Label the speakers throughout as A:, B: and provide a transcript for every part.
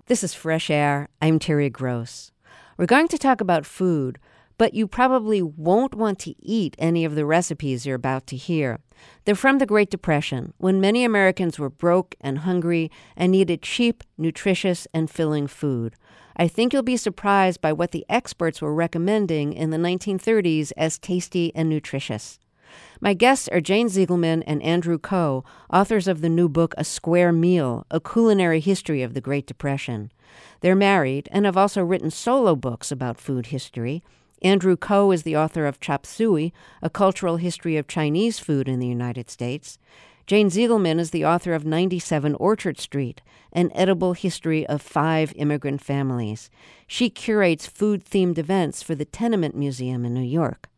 A: This is Fresh Air. I'm Terry Gross. We're going to talk about food, but you probably won't want to eat any of the recipes you're about to hear. They're from the Great Depression, when many Americans were broke and hungry and needed cheap, nutritious, and filling food. I think you'll be surprised by what the experts were recommending in the 1930s as tasty and nutritious. My guests are Jane Ziegelman and Andrew Ko, authors of the new book A Square Meal, A Culinary History of the Great Depression. They're married and have also written solo books about food history. Andrew Ko is the author of Chop Suey, A Cultural History of Chinese Food in the United States. Jane Ziegelman is the author of 97 Orchard Street, An Edible History of 5 Immigrant Families. She curates food-themed events for the Tenement Museum in New York.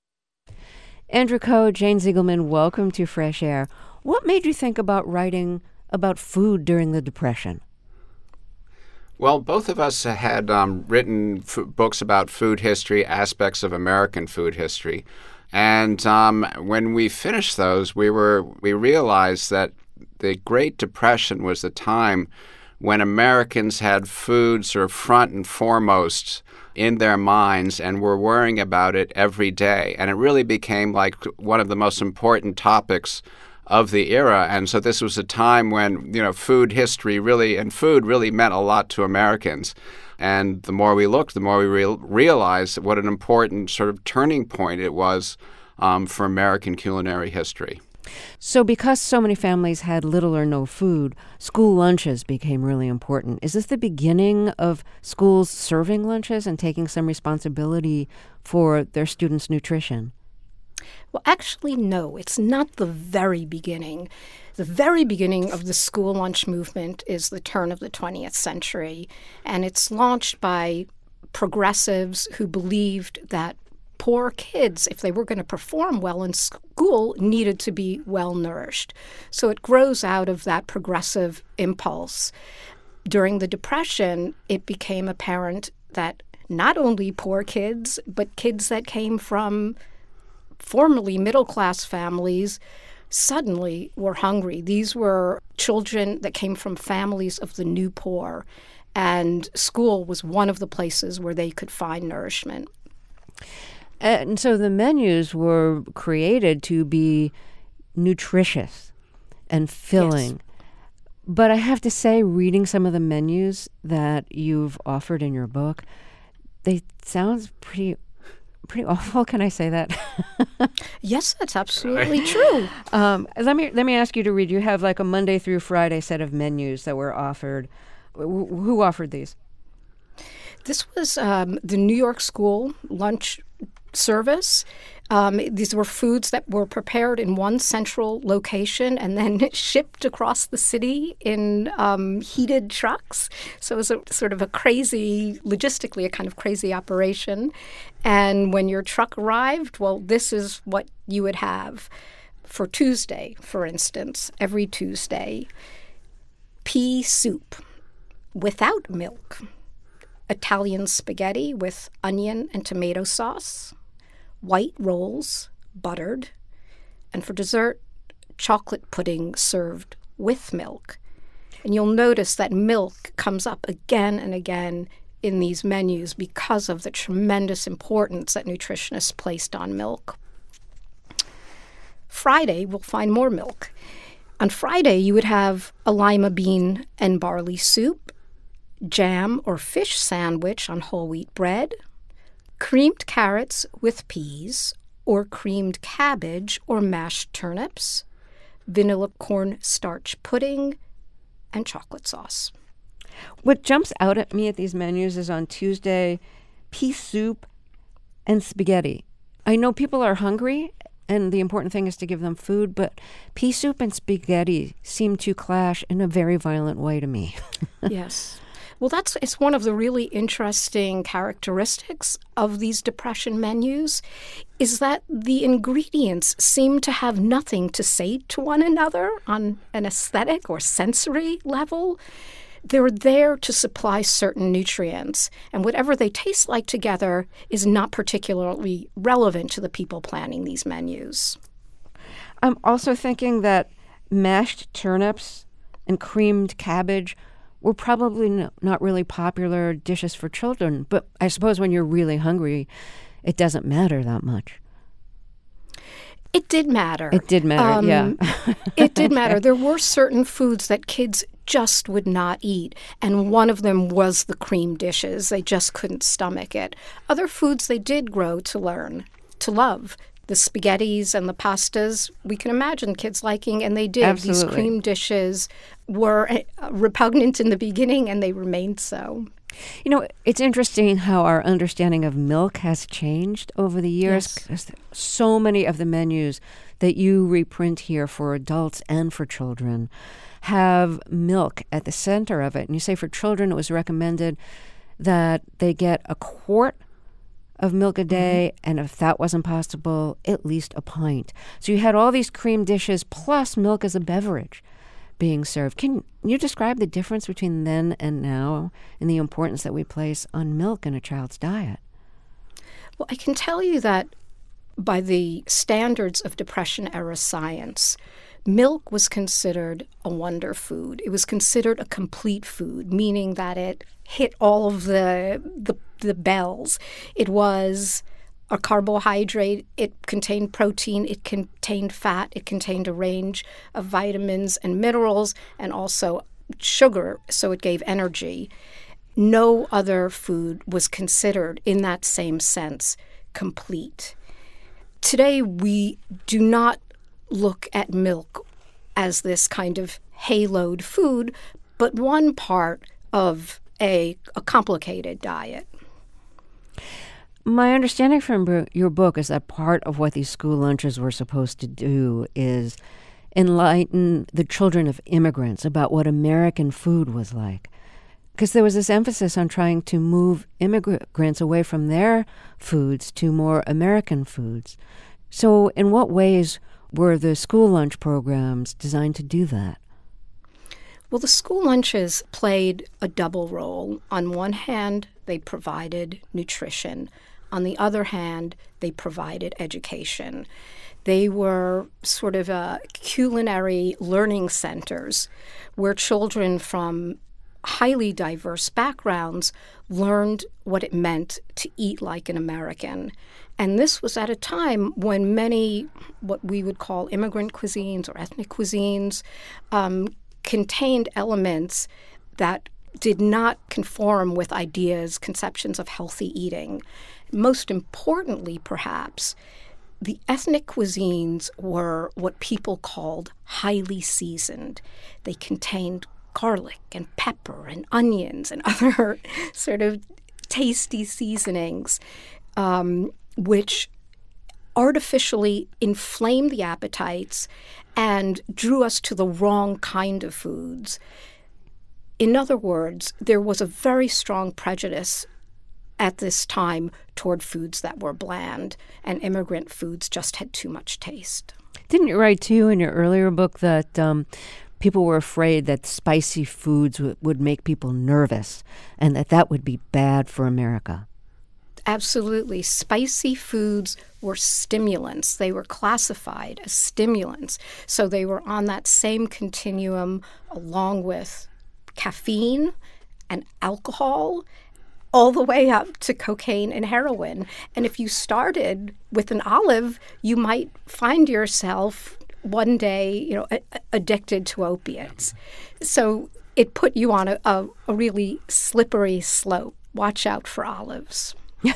A: Andrew Ko, Jane Ziegelman, welcome to Fresh Air. What made you think about writing about food during the Depression?
B: Well, both of us had written books about food history, aspects of American food history. And when we finished those, we realized that the Great Depression was the time when Americans had food sort of front and foremost in their minds and were worrying about it every day. And it really became like one of the most important topics of the era. And so this was a time when, food history and food really meant a lot to Americans. And the more we looked, the more we realized what an important sort of turning point it was for American culinary history.
A: So because so many families had little or no food, school lunches became really important. Is this the beginning of schools serving lunches and taking some responsibility for their students' nutrition?
C: Well, actually, no, it's not the very beginning. The very beginning of the school lunch movement is the turn of the 20th century, and it's launched by progressives who believed that poor kids, if they were going to perform well in school, needed to be well-nourished. So it grows out of that progressive impulse. During the Depression, it became apparent that not only poor kids, but kids that came from formerly middle-class families suddenly were hungry. These were children that came from families of the new poor, and school was one of the places where they could find nourishment.
A: And so the menus were created to be nutritious and filling. Yes. But I have to say, reading some of the menus that you've offered in your book, they sound pretty awful. Can I say that?
C: Yes, that's absolutely true.
A: Let me ask you to read. You have like a Monday through Friday set of menus that were offered. Who offered these?
C: This was the New York School lunch service. These were foods that were prepared in one central location and then shipped across the city in heated trucks. So it was logistically a kind of crazy operation. And when your truck arrived, well, this is what you would have. For Tuesday, for instance, every Tuesday, pea soup without milk, Italian spaghetti with onion and tomato sauce, white rolls, buttered, and for dessert, chocolate pudding served with milk. And you'll notice that milk comes up again and again in these menus because of the tremendous importance that nutritionists placed on milk. Friday, we'll find more milk. On Friday, you would have a lima bean and barley soup, jam or fish sandwich on whole wheat bread, creamed carrots with peas, or creamed cabbage or mashed turnips, vanilla corn starch pudding, and chocolate sauce.
A: What jumps out at me at these menus is on Tuesday, pea soup and spaghetti. I know people are hungry, and the important thing is to give them food, but pea soup and spaghetti seem to clash in a very violent way to me.
C: Yes. Well, it's one of the really interesting characteristics of these Depression menus is that the ingredients seem to have nothing to say to one another on an aesthetic or sensory level. They're there to supply certain nutrients, and whatever they taste like together is not particularly relevant to the people planning these menus.
A: I'm also thinking that mashed turnips and creamed cabbage were probably not really popular dishes for children. But I suppose when you're really hungry, it doesn't matter that much.
C: It did matter.
A: It did matter, yeah.
C: It did matter. There were certain foods that kids just would not eat, and one of them was the cream dishes. They just couldn't stomach it. Other foods they did grow to learn, to love. The spaghettis and the pastas, we can imagine kids liking, and they did.
A: Absolutely.
C: These cream dishes were repugnant in the beginning, and they remained so.
A: You know, it's interesting how our understanding of milk has changed over the years.
C: Yes.
A: So many of the menus that you reprint here for adults and for children have milk at the center of it. And you say for children, it was recommended that they get a quart of milk a day, and if that wasn't possible, at least a pint. So you had all these cream dishes plus milk as a beverage being served. Can you describe the difference between then and now and the importance that we place on milk in a child's diet?
C: Well, I can tell you that by the standards of Depression-era science, milk was considered a wonder food. It was considered a complete food, meaning that it hit all of the bells. It was a carbohydrate, it contained protein, it contained fat, it contained a range of vitamins and minerals, and also sugar, so it gave energy. No other food was considered, in that same sense, complete. Today, we do not look at milk as this kind of haloed food, but one part of a complicated diet.
A: My understanding from your book is that part of what these school lunches were supposed to do is enlighten the children of immigrants about what American food was like. Because there was this emphasis on trying to move immigrants away from their foods to more American foods. So in what ways were the school lunch programs designed to do that?
C: Well, the school lunches played a double role. On one hand, they provided nutrition. On the other hand, they provided education. They were sort of culinary learning centers where children from highly diverse backgrounds learned what it meant to eat like an American. And this was at a time when many, what we would call immigrant cuisines or ethnic cuisines, contained elements that did not conform with ideas, conceptions of healthy eating. Most importantly, perhaps, the ethnic cuisines were what people called highly seasoned. They contained garlic and pepper and onions and other sort of tasty seasonings, which artificially inflamed the appetites and drew us to the wrong kind of foods. In other words, there was a very strong prejudice at this time toward foods that were bland, and immigrant foods just had too much taste.
A: Didn't you write, too, in your earlier book that people were afraid that spicy foods would make people nervous and that would be bad for America?
C: Absolutely. Spicy foods were stimulants. They were classified as stimulants. So they were on that same continuum along with caffeine and alcohol, all the way up to cocaine and heroin. And if you started with an olive, you might find yourself one day, addicted to opiates. So it put you on a really slippery slope. Watch out for olives.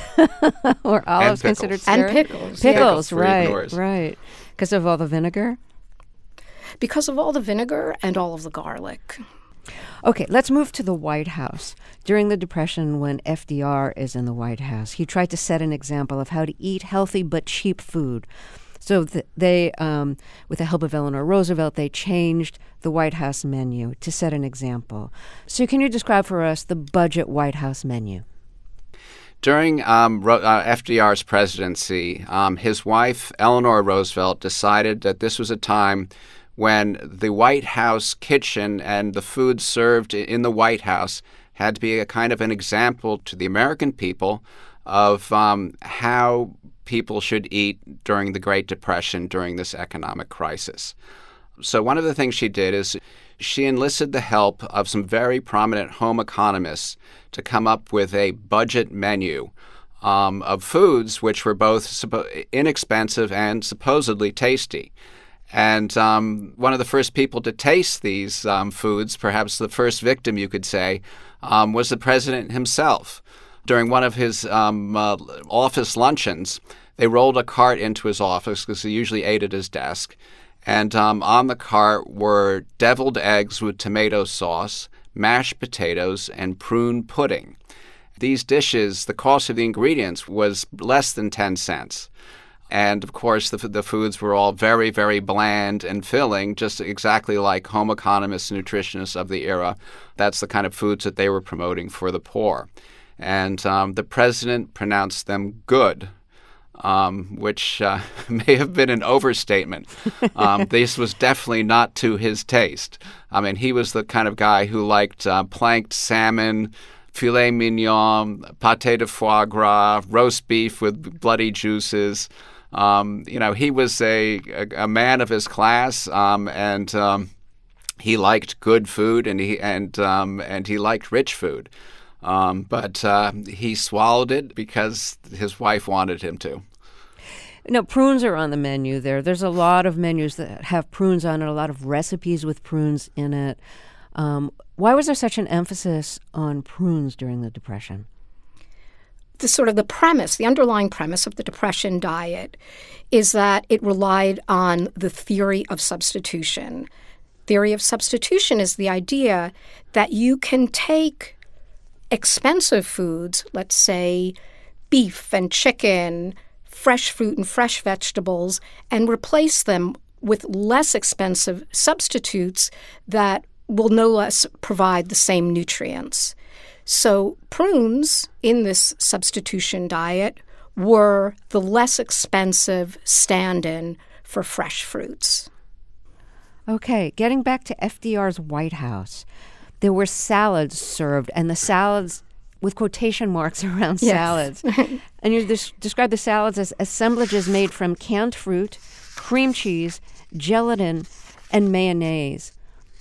A: Or olives considered scary?
C: And pickles.
A: Pickles,
C: Yeah.
A: right. Because of all the vinegar?
C: Because of all the vinegar and all of the garlic.
A: Okay, let's move to the White House. During the Depression, when FDR is in the White House, he tried to set an example of how to eat healthy but cheap food. So they, with the help of Eleanor Roosevelt, they changed the White House menu to set an example. So can you describe for us the budget White House menu?
B: During FDR's presidency, his wife, Eleanor Roosevelt, decided that this was a time when the White House kitchen and the food served in the White House had to be a kind of an example to the American people of how people should eat during the Great Depression, during this economic crisis. So one of the things she did is she enlisted the help of some very prominent home economists to come up with a budget menu of foods which were both inexpensive and supposedly tasty. And one of the first people to taste these foods, perhaps the first victim, you could say, was the president himself. During one of his office luncheons, they rolled a cart into his office because he usually ate at his desk. And on the cart were deviled eggs with tomato sauce, mashed potatoes, and prune pudding. These dishes, the cost of the ingredients was less than 10 cents. And, of course, the foods were all very, very bland and filling, just exactly like home economists and nutritionists of the era. That's the kind of foods that they were promoting for the poor. And the president pronounced them good, which may have been an overstatement. This was definitely not to his taste. I mean, he was the kind of guy who liked planked salmon, filet mignon, pâté de foie gras, roast beef with bloody juices. He was a man of his class, and he liked good food, and he liked rich food. But he swallowed it because his wife wanted him to.
A: No, prunes are on the menu there. There's a lot of menus that have prunes on it, a lot of recipes with prunes in it. Why was there such an emphasis on prunes during the Depression?
C: The underlying premise of the Depression diet is that it relied on the theory of substitution. Theory of substitution is the idea that you can take expensive foods, let's say beef and chicken, fresh fruit and fresh vegetables, and replace them with less expensive substitutes that will no less provide the same nutrients. So prunes in this substitution diet were the less expensive stand-in for fresh fruits.
A: Okay, getting back to FDR's White House, there were salads served, and the salads with quotation marks around salads. And you describe the salads as assemblages made from canned fruit, cream cheese, gelatin, and mayonnaise.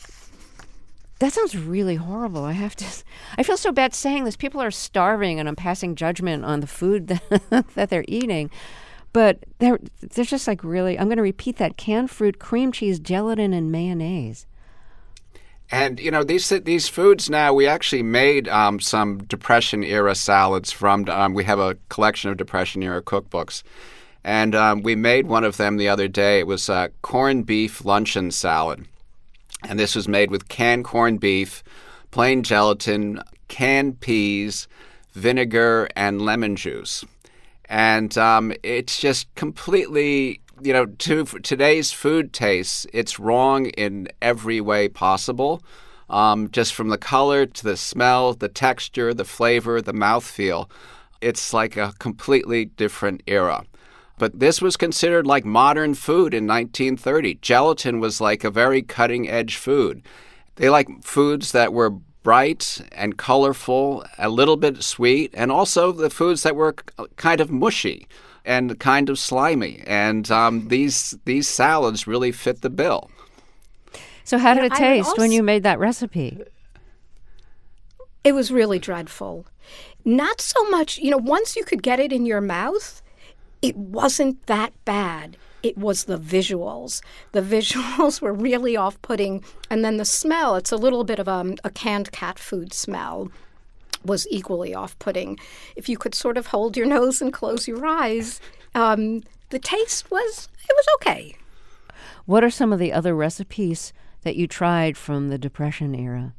A: That sounds really horrible. I feel so bad saying this. People are starving, and I'm passing judgment on the food that they're eating. But they're just like really, I'm going to repeat that: canned fruit, cream cheese, gelatin, and mayonnaise.
B: And, these foods now, we actually made some Depression-era salads from, we have a collection of Depression-era cookbooks. And we made one of them the other day. It was a corned beef luncheon salad. And this was made with canned corned beef, plain gelatin, canned peas, vinegar, and lemon juice. And it's just completely, to today's food tastes, it's wrong in every way possible. Just from the color to the smell, the texture, the flavor, the mouthfeel. It's like a completely different era. But this was considered like modern food in 1930. Gelatin was like a very cutting-edge food. They liked foods that were bright and colorful, a little bit sweet, and also the foods that were kind of mushy and kind of slimy. And these salads really fit the bill.
A: So how did it taste when you made that recipe?
C: It was really dreadful. Not so much, once you could get it in your mouth, it wasn't that bad. It was the visuals. The visuals were really off-putting. And then the smell, it's a little bit of a canned cat food smell, was equally off-putting. If you could sort of hold your nose and close your eyes, the taste was okay.
A: What are some of the other recipes that you tried from the Depression era?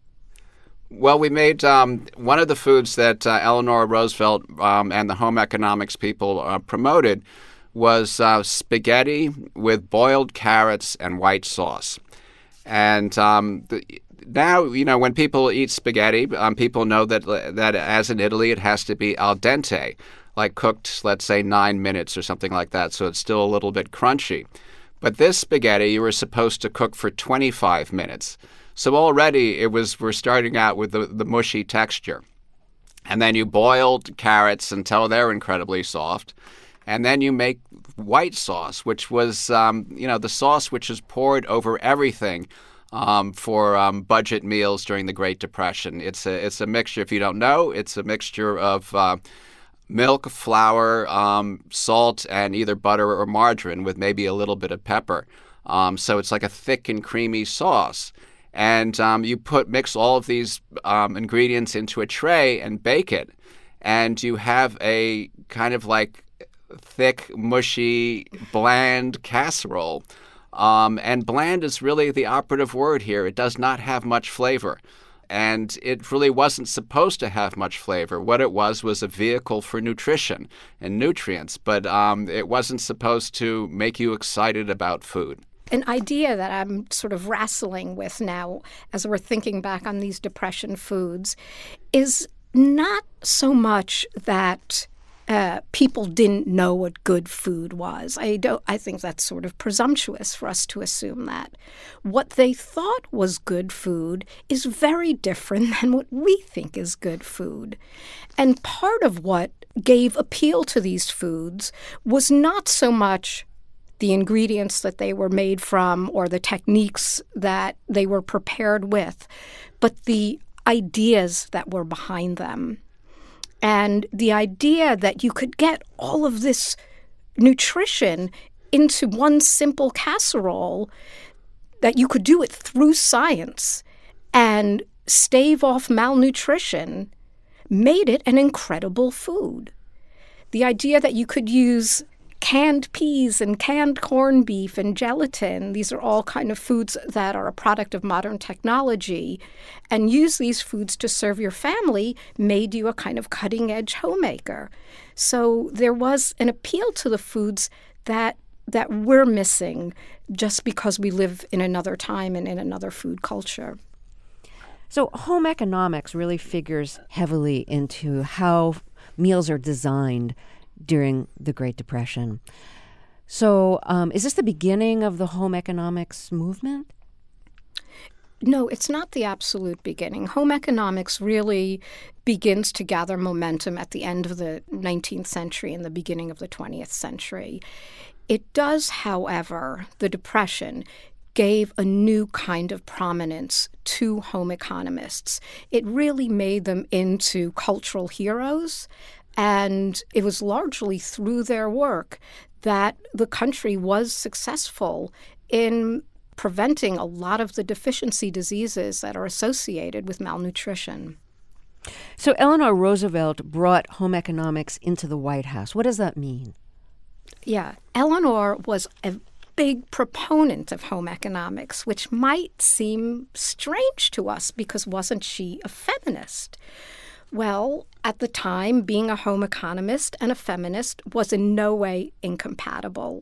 B: Well, we made one of the foods that Eleanor Roosevelt and the home economics people promoted was spaghetti with boiled carrots and white sauce. And now, when people eat spaghetti, people know that as in Italy, it has to be al dente, like cooked, let's say, 9 minutes or something like that, so it's still a little bit crunchy. But this spaghetti, you were supposed to cook for 25 minutes. So already we're starting out with the mushy texture. And then you boiled carrots until they're incredibly soft. And then you make white sauce, which was, the sauce which is poured over everything for budget meals during the Great Depression. It's a mixture, if you don't know, it's a mixture of milk, flour, salt, and either butter or margarine with maybe a little bit of pepper. So it's like a thick and creamy sauce. And you mix all of these ingredients into a tray and bake it. And you have a kind of like thick, mushy, bland casserole. And bland is really the operative word here. It does not have much flavor. And it really wasn't supposed to have much flavor. What it was a vehicle for nutrition and nutrients, but it wasn't supposed to make you excited about food.
C: An idea that I'm sort of wrestling with now as we're thinking back on these Depression foods is not so much that people didn't know what good food was. I think that's sort of presumptuous for us to assume that. What they thought was good food is very different than what we think is good food. And part of what gave appeal to these foods was not so much the ingredients that they were made from or the techniques that they were prepared with, but the ideas that were behind them. And the idea that you could get all of this nutrition into one simple casserole, that you could do it through science and stave off malnutrition, made it an incredible food. The idea that you could use canned peas and canned corned beef and gelatin, these are all kind of foods that are a product of modern technology, and use these foods to serve your family made you a kind of cutting-edge homemaker. So there was an appeal to the foods that we're missing just because we live in another time and in another food culture.
A: So home economics really figures heavily into how meals are designed during the Great Depression. So is this the beginning of the home economics movement?
C: No, it's not the absolute beginning. Home economics really begins to gather momentum at the end of the 19th century and the beginning of the 20th century. It does, however, the Depression gave a new kind of prominence to home economists. It really made them into cultural heroes. And it was largely through their work that the country was successful in preventing a lot of the deficiency diseases that are associated with malnutrition.
A: So Eleanor Roosevelt brought home economics into the White House. What does that mean?
C: Yeah, Eleanor was a big proponent of home economics, which might seem strange to us because wasn't she a feminist? Well, at the time, being a home economist and a feminist was in no way incompatible.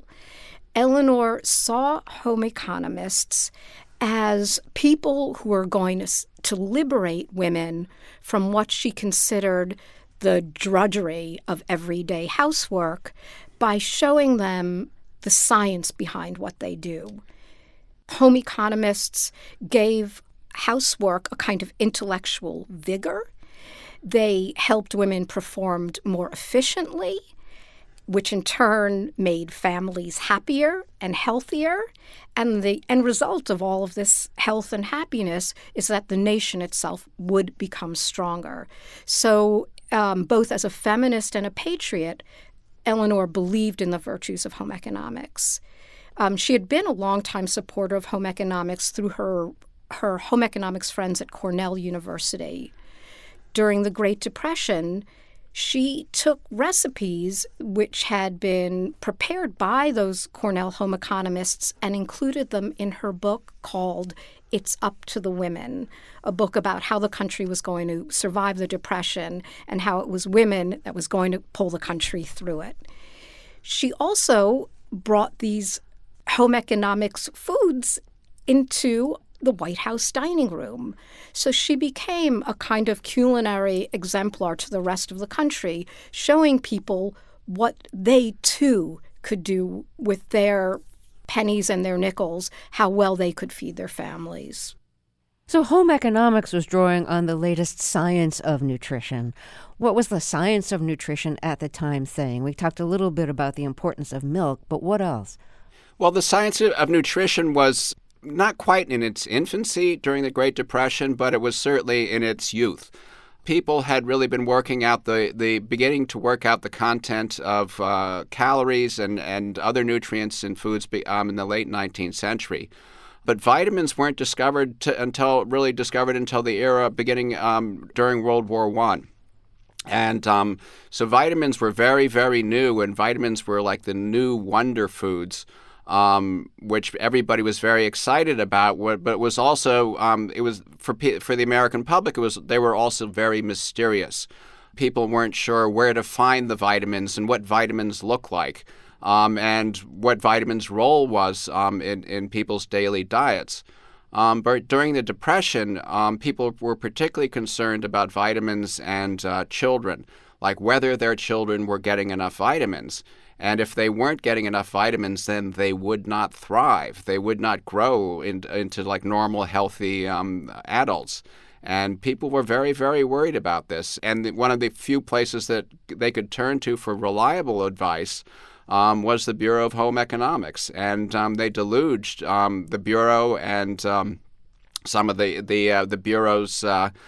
C: Eleanor saw home economists as people who were going to liberate women from what she considered the drudgery of everyday housework by showing them the science behind what they do. Home economists gave housework a kind of intellectual vigor. They helped women perform more efficiently, which in turn made families happier and healthier. And the end result of all of this health and happiness is that the nation itself would become stronger. So both as a feminist and a patriot, Eleanor believed in the virtues of home economics. She had been a longtime supporter of home economics through her home economics friends at Cornell University. During the Great Depression, she took recipes which had been prepared by those Cornell home economists and included them in her book called It's Up to the Women, a book about how the country was going to survive the Depression and how it was women that was going to pull the country through it. She also brought these home economics foods into the White House dining room. So she became a kind of culinary exemplar to the rest of the country, showing people what they too could do with their pennies and their nickels, how well they could feed their families.
A: So home economics was drawing on the latest science of nutrition. What was the science of nutrition at the time saying? We talked a little bit about the importance of milk, but what else?
B: Well, the science of nutrition was not quite in its infancy during the Great Depression, but it was certainly in its youth. People had really been working out beginning to work out the content of calories and other nutrients in foods in the late 19th century. But vitamins weren't discovered until the era beginning during World War I. And so vitamins were very, very new, and vitamins were like the new wonder foods, which everybody was very excited about. But it was also it was for the American public. They were also very mysterious. People weren't sure where to find the vitamins and what vitamins look like, and what vitamins' role was in people's daily diets. But during the Depression, people were particularly concerned about vitamins and children, like whether their children were getting enough vitamins. And if they weren't getting enough vitamins, then they would not thrive. They would not grow into like normal, healthy adults. And people were very, very worried about this. And one of the few places that they could turn to for reliable advice was the Bureau of Home Economics, and they deluged the Bureau and some of the Bureau's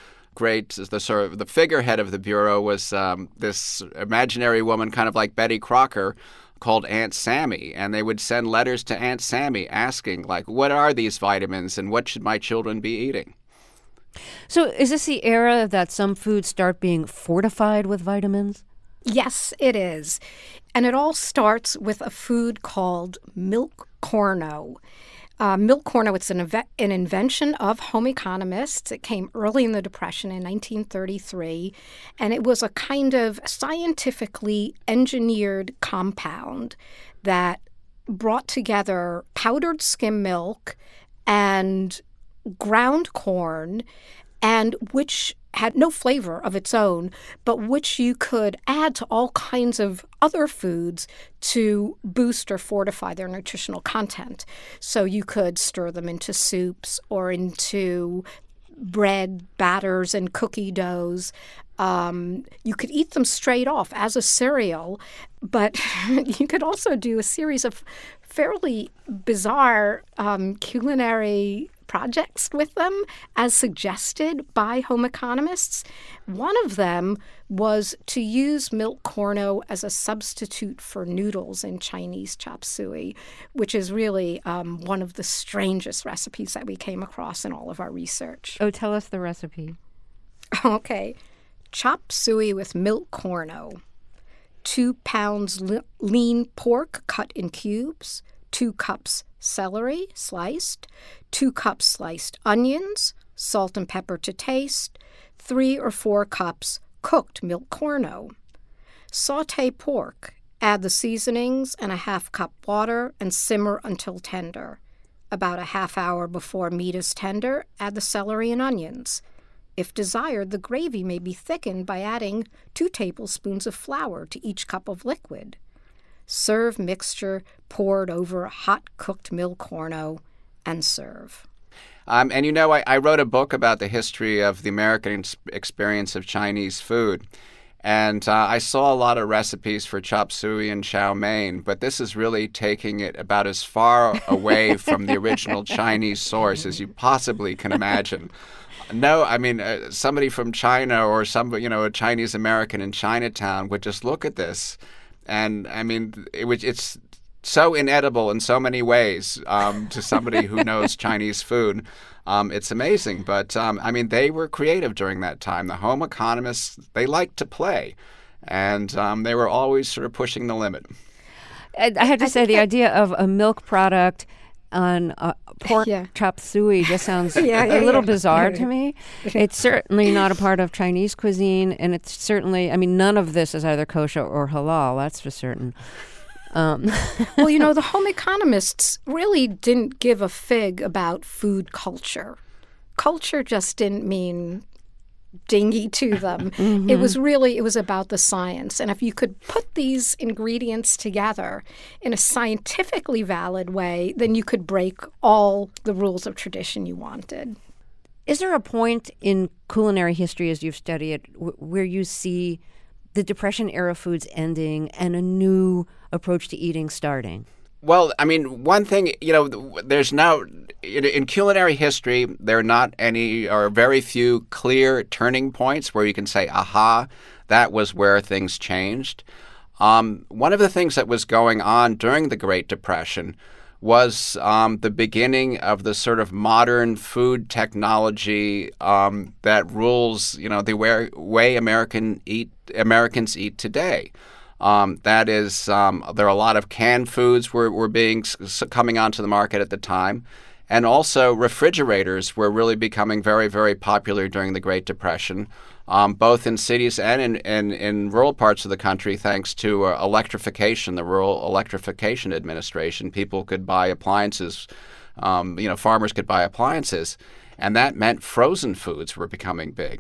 B: the figurehead of the Bureau was this imaginary woman, kind of like Betty Crocker, called Aunt Sammy, and they would send letters to Aunt Sammy asking, like, what are these vitamins and what should my children be eating?
A: So is this the era that some foods start being fortified with vitamins?
C: Yes, it is. And it all starts with a food called milk corno. Milk corno, it's an invention of home economists. It came early in the Depression in 1933, and it was a kind of scientifically engineered compound that brought together powdered skim milk and ground corn, and which had no flavor of its own, but which you could add to all kinds of other foods to boost or fortify their nutritional content. So you could stir them into soups or into bread batters and cookie doughs. You could eat them straight off as a cereal, but you could also do a series of fairly bizarre culinary projects with them, as suggested by home economists. One of them was to use milk corno as a substitute for noodles in Chinese chop suey, which is really one of the strangest recipes that we came across in all of our research.
A: Oh, tell us the recipe.
C: Okay. Chop suey with milk corno. 2 pounds lean pork cut in cubes. 2 cups celery sliced, 2 cups sliced onions, salt and pepper to taste, 3 or 4 cups cooked milk corno. Saute pork, add the seasonings and a 1/2 cup water and simmer until tender. About a half hour before meat is tender, add the celery and onions. If desired, the gravy may be thickened by adding 2 tablespoons of flour to each cup of liquid. Serve mixture poured over hot cooked milk corno and serve.
B: And I wrote a book about the history of the American experience of Chinese food. And I saw a lot of recipes for chop suey and chow mein, but this is really taking it about as far away from the original Chinese source as you possibly can imagine. No, I mean, somebody from China or a Chinese American in Chinatown would just look at this. And I mean, it's so inedible in so many ways to somebody who knows Chinese food. It's amazing. But I mean, they were creative during that time. The home economists, they liked to play. And they were always sort of pushing the limit.
A: I have to say, the idea of a milk product on pork chop suey just sounds a little bizarre to me. It's certainly not a part of Chinese cuisine, and it's certainly, I mean, none of this is either kosher or halal, that's for certain.
C: Well, the home economists really didn't give a fig about food culture. Culture just didn't mean dingy to them. Mm-hmm. It was about the science. And if you could put these ingredients together in a scientifically valid way, then you could break all the rules of tradition you wanted.
A: Is there a point in culinary history, as you've studied it, where you see the Depression-era foods ending and a new approach to eating starting?
B: Well, I mean, one thing, there's now, in culinary history, there are not any or very few clear turning points where you can say, aha, that was where things changed. One of the things that was going on during the Great Depression was the beginning of the sort of modern food technology that rules, the way Americans eat today. That is, there are a lot of canned foods were coming onto the market at the time, and also refrigerators were really becoming very, very popular during the Great Depression, both in cities and in rural parts of the country, thanks to electrification, the Rural Electrification Administration. People could buy appliances, farmers could buy appliances, and that meant frozen foods were becoming big.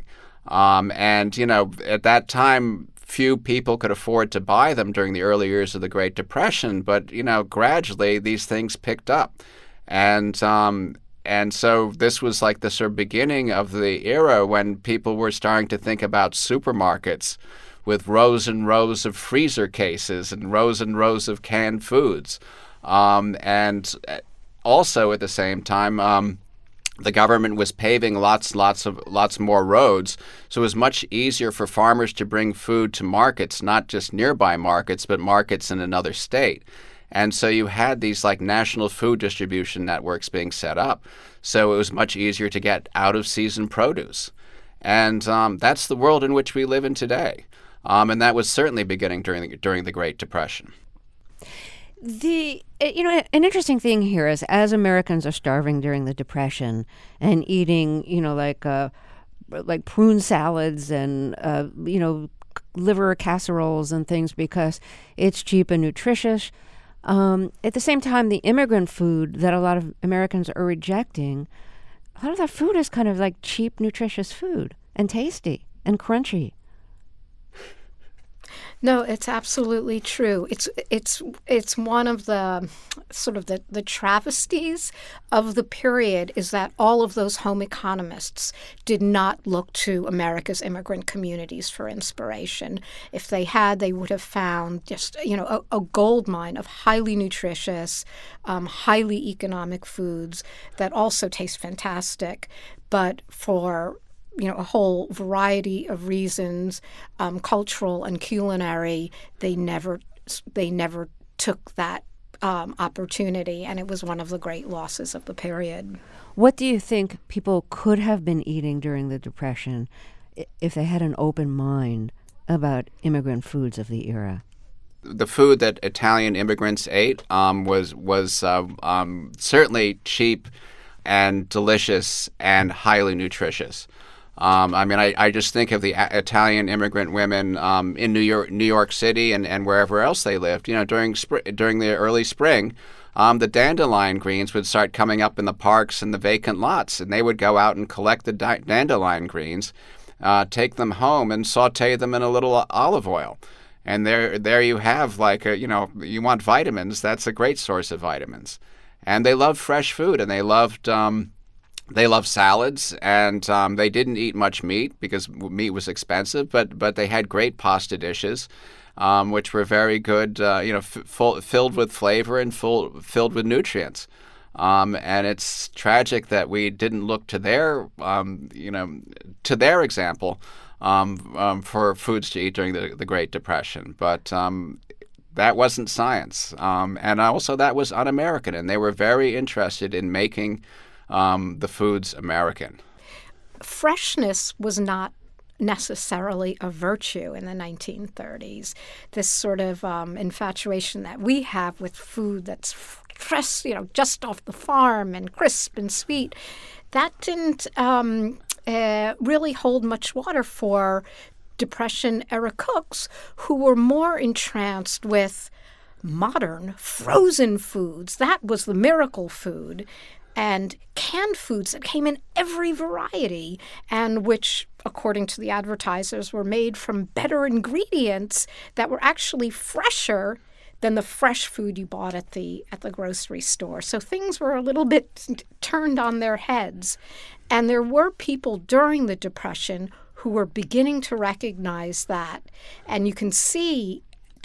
B: At that time, few people could afford to buy them during the early years of the Great Depression, but gradually these things picked up, and so this was like the sort of beginning of the era when people were starting to think about supermarkets with rows and rows of freezer cases and rows of canned foods, and also at the same time. The government was paving lots more roads, so it was much easier for farmers to bring food to markets, not just nearby markets, but markets in another state. And so you had these like national food distribution networks being set up, so it was much easier to get out-of-season produce. And that's the world in which we live in today. And that was certainly beginning during the Great Depression.
A: An interesting thing here is as Americans are starving during the Depression and eating, like prune salads and, liver casseroles and things because it's cheap and nutritious. At the same time, the immigrant food that a lot of Americans are rejecting, a lot of that food is kind of like cheap, nutritious food and tasty and crunchy.
C: No, it's absolutely true. It's one of the sort of the travesties of the period is that all of those home economists did not look to America's immigrant communities for inspiration. If they had, they would have found just a gold mine of highly nutritious, highly economic foods that also taste fantastic, but for a whole variety of reasons, cultural and culinary, they never took that opportunity, and it was one of the great losses of the period.
A: What do you think people could have been eating during the Depression if they had an open mind about immigrant foods of the era?
B: The food that Italian immigrants ate was certainly cheap and delicious and highly nutritious. I just think of the Italian immigrant women in New York City and wherever else they lived. During the early spring, the dandelion greens would start coming up in the parks and the vacant lots, and they would go out and collect the dandelion greens, take them home, and saute them in a little olive oil. And there you have you want vitamins. That's a great source of vitamins. And they loved fresh food, and they loved salads, and they didn't eat much meat because meat was expensive, but they had great pasta dishes, which were very good, filled with flavor and filled with nutrients. And it's tragic that we didn't look to their example for foods to eat during the Great Depression. But that wasn't science, and also that was un-American, and they were very interested in making the foods American.
C: Freshness was not necessarily a virtue in the 1930s. This sort of infatuation that we have with food that's fresh, just off the farm and crisp and sweet, that didn't really hold much water for Depression-era cooks who were more entranced with modern frozen foods. That was the miracle food. And canned foods that came in every variety and which, according to the advertisers, were made from better ingredients that were actually fresher than the fresh food you bought at the grocery store. So things were a little bit turned on their heads. And there were people during the Depression who were beginning to recognize that. And you can see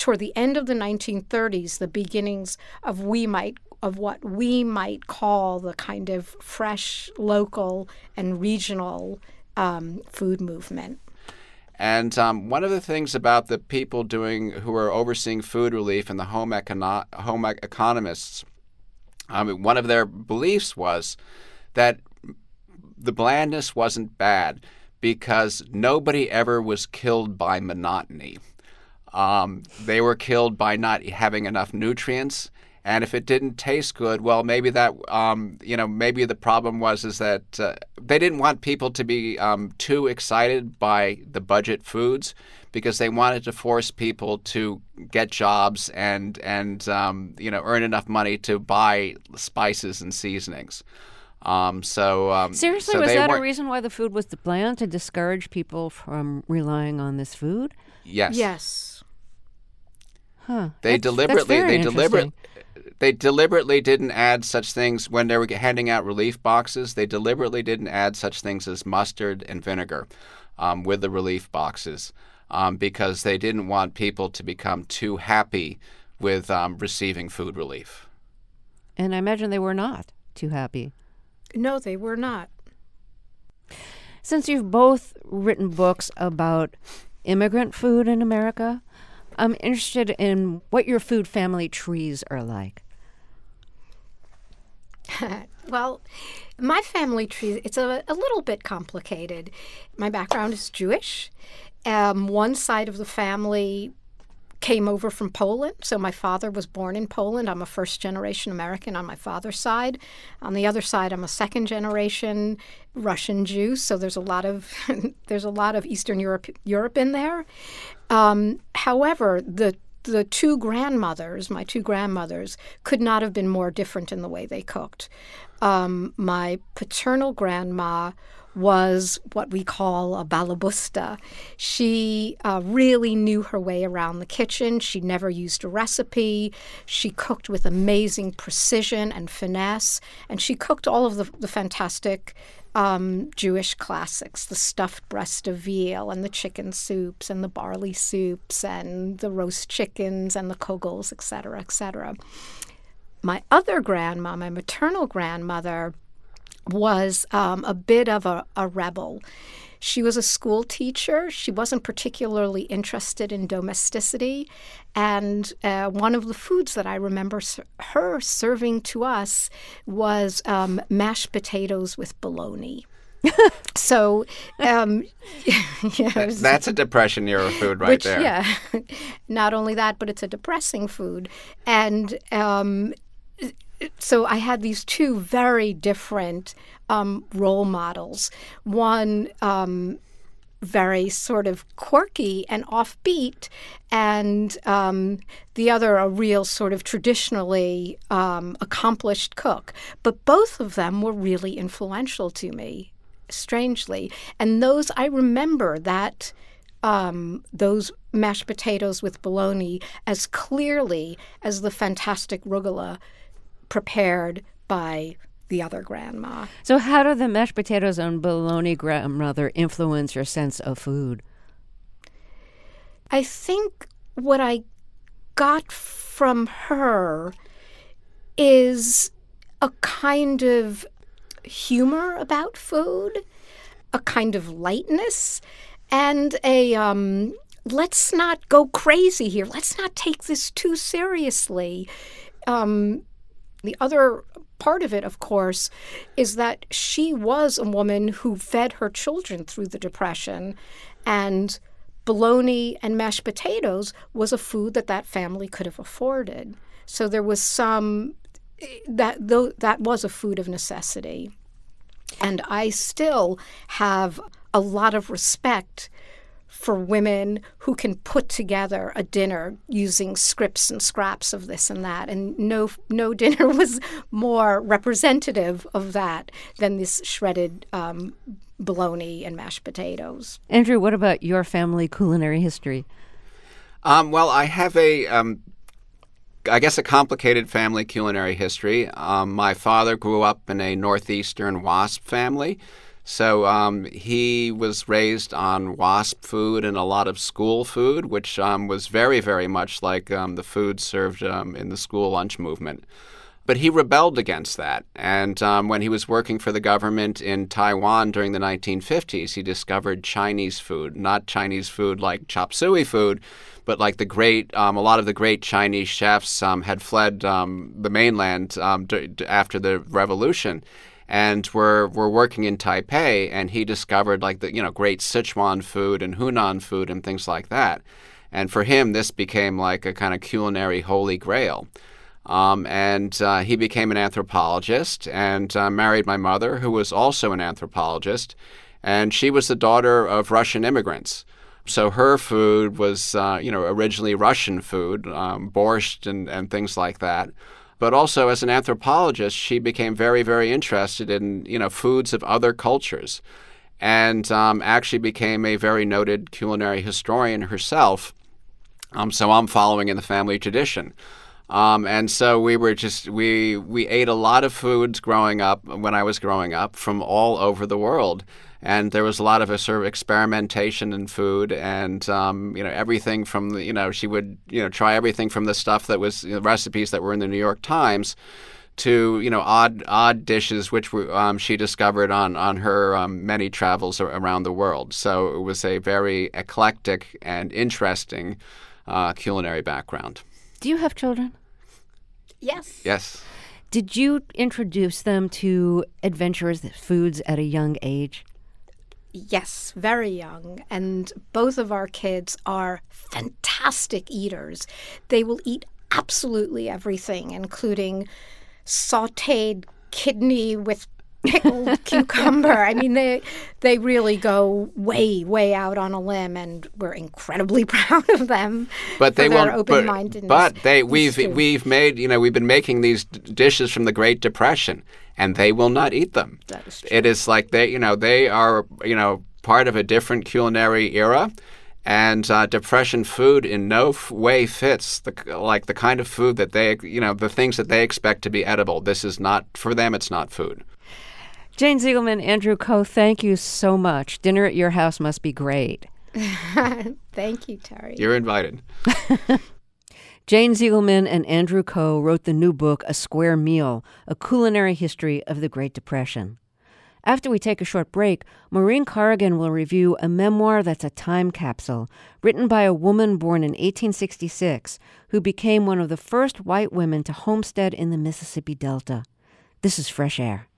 C: toward the end of the 1930s, the beginnings of what we might call the kind of fresh, local, and regional food movement.
B: And one of the things about the people who are overseeing food relief and the home economists, one of their beliefs was that the blandness wasn't bad because nobody ever was killed by monotony. They were killed by not having enough nutrients. And if it didn't taste good, well, maybe that, maybe the problem was that they didn't want people to be too excited by the budget foods because they wanted to force people to get jobs and earn enough money to buy spices and seasonings.
A: Seriously, was that a reason why the food was bland, to discourage people from relying on this food?
B: Yes.
C: Yes.
A: Huh.
B: They deliberately didn't add such things when they were handing out relief boxes. They deliberately didn't add such things as mustard and vinegar with the relief boxes because they didn't want people to become too happy with receiving food relief.
A: And I imagine they were not too happy.
C: No, they were not.
A: Since you've both written books about immigrant food in America, I'm interested in what your food family trees are like.
C: Well, my family tree, it's a little bit complicated. My background is Jewish. One side of the family came over from Poland. So my father was born in Poland. I'm a first-generation American on my father's side. On the other side, I'm a second-generation Russian Jew. So there's a lot of Eastern Europe in there. However, my two grandmothers, could not have been more different in the way they cooked. My paternal grandma was what we call a balabusta. She really knew her way around the kitchen. She never used a recipe. She cooked with amazing precision and finesse, and she cooked all of the fantastic Jewish classics, the stuffed breast of veal and the chicken soups and the barley soups and the roast chickens and the kugels, et cetera, et cetera. My other grandma, my maternal grandmother, was a bit of a rebel. She was a school teacher. She wasn't particularly interested in domesticity. And one of the foods that I remember her serving to us was mashed potatoes with bologna. So,
B: that's a Depression era food there.
C: Yeah, not only that, but it's a depressing food. And so I had these two very different role models. One very sort of quirky and offbeat, and the other a real sort of traditionally accomplished cook. But both of them were really influential to me, strangely. And I remember that those mashed potatoes with bologna as clearly as the fantastic rugula prepared by the other grandma.
A: So how do the mashed potatoes and bologna grandmother influence your sense of food?
C: I think what I got from her is a kind of humor about food, a kind of lightness, and a let's not go crazy here. Let's not take this too seriously. The other part of it, of course, is that she was a woman who fed her children through the Depression, and bologna and mashed potatoes was a food that family could have afforded. So there was that was a food of necessity. And I still have a lot of respect for women who can put together a dinner using scripts and scraps of this and that. And no dinner was more representative of that than this shredded bologna and mashed potatoes.
A: Andrew, what about your family culinary history?
B: Well, I have a complicated family culinary history. My father grew up in a Northeastern WASP family. So he was raised on WASP food and a lot of school food, which was very, very much like the food served in the school lunch movement. But he rebelled against that. And when he was working for the government in Taiwan during the 1950s, he discovered Chinese food, not Chinese food like chop suey food, but like a lot of the great Chinese chefs had fled the mainland after the revolution and were working in Taipei, and he discovered like the great Sichuan food and Hunan food and things like that. And for him, this became like a kind of culinary holy grail. And he became an anthropologist and married my mother, who was also an anthropologist, and she was the daughter of Russian immigrants. So her food was, originally Russian food, borscht and things like that. But also as an anthropologist, she became very, very interested in, foods of other cultures, and actually became a very noted culinary historian herself. So I'm following in the family tradition. And so we ate a lot of foods when I was growing up from all over the world. And there was a lot of a sort of experimentation in food, and everything from she would try everything from the stuff that was recipes that were in the New York Times to odd dishes which she discovered on her many travels around the world. So it was a very eclectic and interesting culinary background.
A: Do you have children?
C: Yes.
B: Yes.
A: Did you introduce them to adventurous foods at a young age?
C: Yes, very young. And both of our kids are fantastic eaters. They will eat absolutely everything, including sautéed kidney with pickled cucumber. I mean, they really go way, way out on a limb, and we're incredibly proud of them
B: but
C: for their open-mindedness.
B: But we've been making these dishes from the Great Depression, and they will not eat them.
C: That is true.
B: It is like they are part of a different culinary era. And Depression food in no way fits the kind of food that they, the things that they expect to be edible. This is not, for them, it's not food.
A: Jane Ziegelman, Andrew Ko, thank you so much. Dinner at your house must be great.
C: Thank you, Terry.
B: You're invited.
A: Jane Ziegelman and Andrew Ko wrote the new book, A Square Meal, A Culinary History of the Great Depression. After we take a short break, Maureen Corrigan will review a memoir that's a time capsule, written by a woman born in 1866 who became one of the first white women to homestead in the Mississippi Delta. This is Fresh Air.